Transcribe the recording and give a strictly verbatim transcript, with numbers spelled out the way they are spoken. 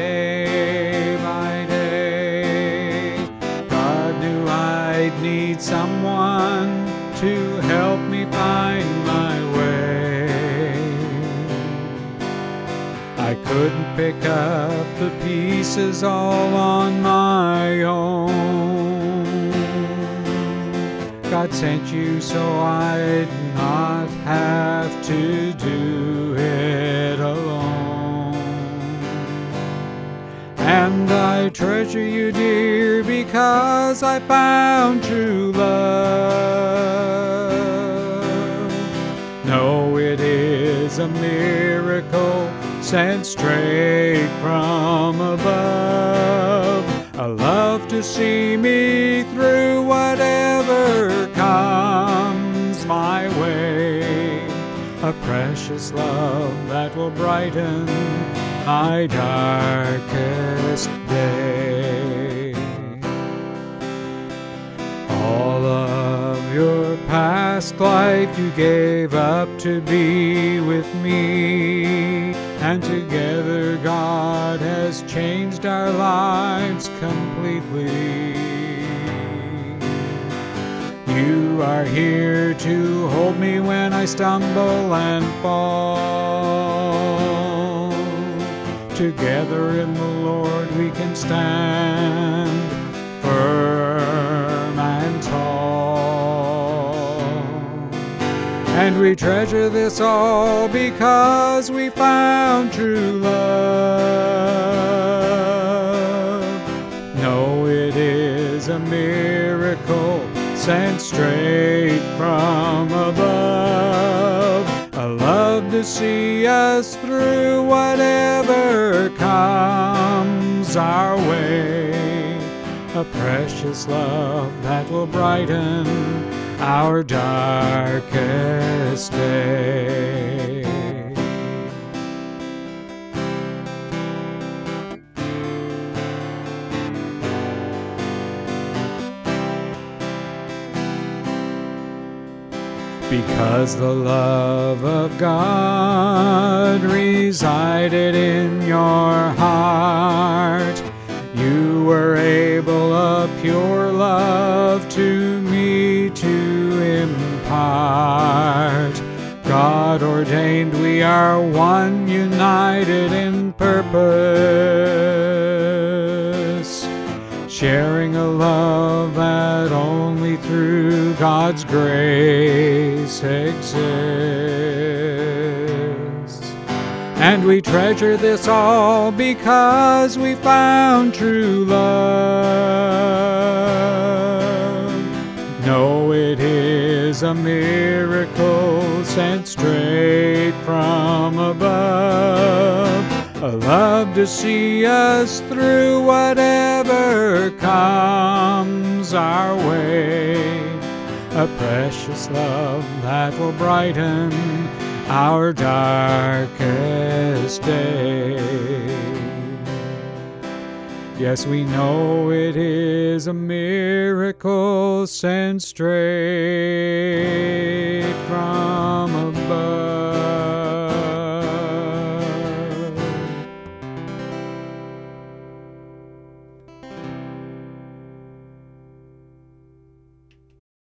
day by day. God knew I'd need someone to help me find my way. I couldn't pick up the pieces all on my own. God sent you so I'd not have to do it alone. And I treasure you, dear, because I found true love. No, it is a miracle sent straight from above. A love to see me through whatever comes my way. A precious love that will brighten my darkest day. All of your past life you gave up to be with me, and together God has changed our lives completely. You are here to hold me when I stumble and fall. Together in the Lord we can stand firm and tall. And we treasure this all because we found true love. No, it is a miracle sent straight from above. A love to see us through whatever comes our way. A precious love that will brighten our darkest day. Because the love of God resided in your heart, you were able a pure love to me to impart. God ordained we are one, united in purpose, sharing a love that only through God's grace exists. And we treasure this all because we found true love. No, it is a miracle sent straight from above. A love to see us through whatever comes our way. A precious love that will brighten our darkest day. Yes, we know it is a miracle sent straight from above.